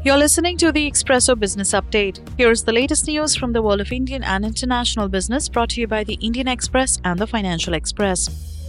You're listening to the Expresso Business Update. Here's the latest news from the world of Indian and international business brought to you by the Indian Express and the Financial Express.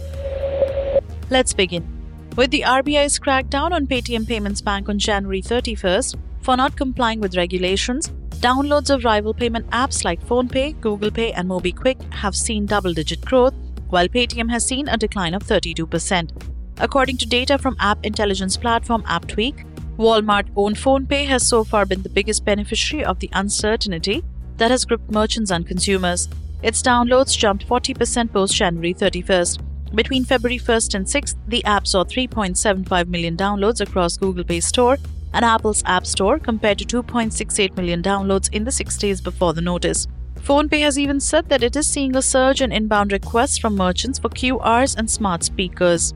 Let's begin. With the RBI's crackdown on Paytm Payments Bank on January 31st for not complying with regulations, downloads of rival payment apps like PhonePe, Google Pay and MobiKwik have seen double-digit growth, while Paytm has seen a decline of 32%. According to data from app intelligence platform AppTweak, Walmart-owned PhonePe has so far been the biggest beneficiary of the uncertainty that has gripped merchants and consumers. Its downloads jumped 40% post-January 31st. Between February 1st and 6th, the app saw 3.75 million downloads across Google Play Store and Apple's App Store compared to 2.68 million downloads in the 6 days before the notice. PhonePe has even said that it is seeing a surge in inbound requests from merchants for QRs and smart speakers.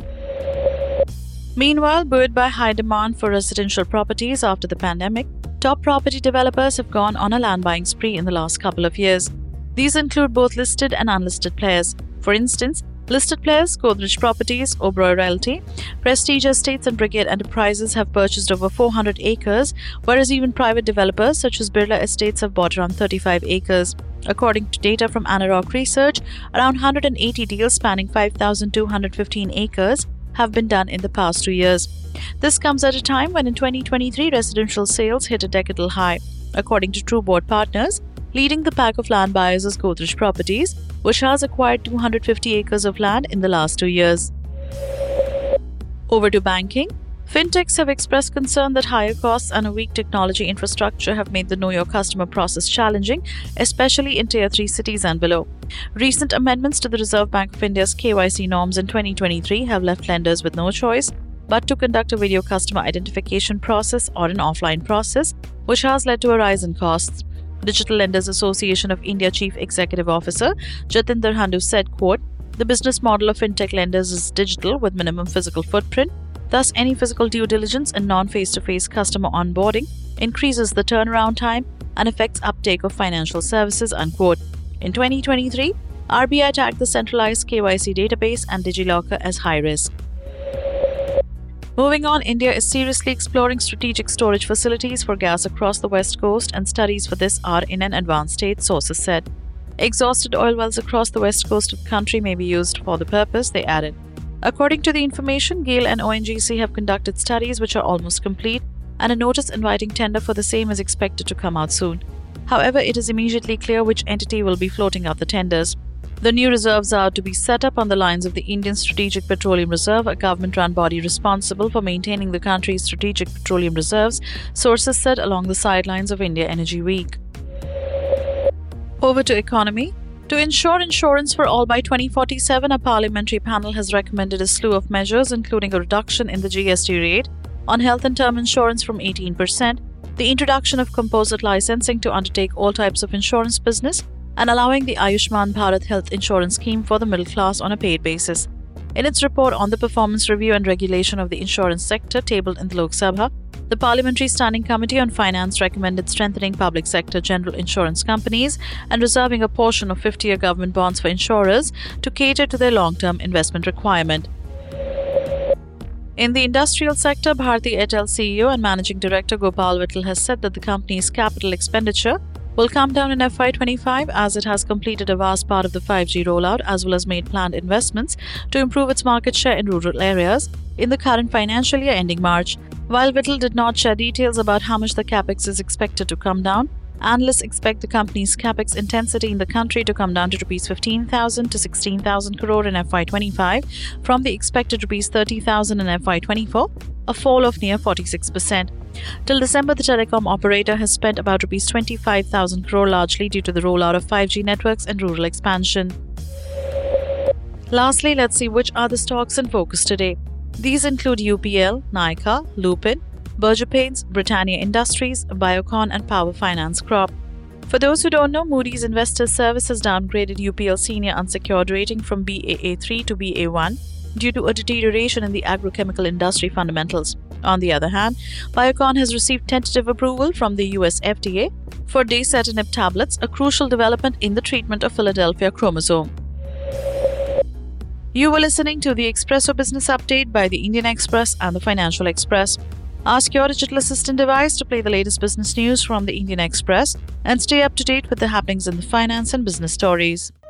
Meanwhile, buoyed by high demand for residential properties after the pandemic, top property developers have gone on a land buying spree in the last couple of years. These include both listed and unlisted players. For instance, listed players Godrej Properties, Oberoi Realty, Prestige Estates and Brigade Enterprises have purchased over 400 acres, whereas even private developers such as Birla Estates have bought around 35 acres. According to data from Anarock Research, around 180 deals spanning 5,215 acres have been done in the past 2 years. This comes at a time when in 2023 residential sales hit a decadal high. According to TrueBoard Partners, leading the pack of land buyers is Godrej Properties, which has acquired 250 acres of land in the last 2 years. Over to banking. Fintechs have expressed concern that higher costs and a weak technology infrastructure have made the Know Your Customer process challenging, especially in Tier 3 cities and below. Recent amendments to the Reserve Bank of India's KYC norms in 2023 have left lenders with no choice but to conduct a video customer identification process or an offline process, which has led to a rise in costs. Digital Lenders Association of India Chief Executive Officer Jatinder Handu said, quote, "The business model of fintech lenders is digital with minimum physical footprint. Thus, any physical due diligence and non-face-to-face customer onboarding increases the turnaround time and affects uptake of financial services," unquote. In 2023, RBI tagged the centralized KYC database and DigiLocker as high risk. Moving on, India is seriously exploring strategic storage facilities for gas across the west coast, and studies for this are in an advanced state, sources said. Exhausted oil wells across the west coast of the country may be used for the purpose, they added. According to the information, GAIL and ONGC have conducted studies which are almost complete, and a notice inviting tender for the same is expected to come out soon. However, it is immediately clear which entity will be floating out the tenders. The new reserves are to be set up on the lines of the Indian Strategic Petroleum Reserve, a government-run body responsible for maintaining the country's strategic petroleum reserves, sources said along the sidelines of India Energy Week. Over to economy. To ensure insurance for all by 2047, a parliamentary panel has recommended a slew of measures, including a reduction in the GST rate on health and term insurance from 18%, the introduction of composite licensing to undertake all types of insurance business, and allowing the Ayushman Bharat health insurance scheme for the middle class on a paid basis. In its report on the performance review and regulation of the insurance sector tabled in the Lok Sabha, the Parliamentary Standing Committee on Finance recommended strengthening public sector general insurance companies and reserving a portion of 50-year government bonds for insurers to cater to their long-term investment requirement. In the industrial sector, Bharti Airtel CEO and Managing Director Gopal Vittal has said that the company's capital expenditure will come down in FY25 as it has completed a vast part of the 5G rollout as well as made planned investments to improve its market share in rural areas in the current financial year ending March. While Vittal did not share details about how much the capex is expected to come down, analysts expect the company's capex intensity in the country to come down to Rs 15,000 to 16,000 crore in FY25 from the expected Rs 30,000 in FY24, a fall of near 46%. Till December, the telecom operator has spent about Rs 25,000 crore, largely due to the rollout of 5G networks and rural expansion. Lastly, let's see which are the stocks in focus today. These include UPL, Nykaa, Lupin, Berger Paints, Britannia Industries, Biocon and Power Finance Corp. For those who don't know, Moody's Investors Service has downgraded UPL senior unsecured rating from Baa3 to Ba1 due to a deterioration in the agrochemical industry fundamentals. On the other hand, Biocon has received tentative approval from the US FDA for dasatinib tablets, a crucial development in the treatment of Philadelphia chromosome. You were listening to the Expresso Business Update by the Indian Express and the Financial Express. Ask your digital assistant device to play the latest business news from the Indian Express and stay up to date with the happenings in the finance and business stories.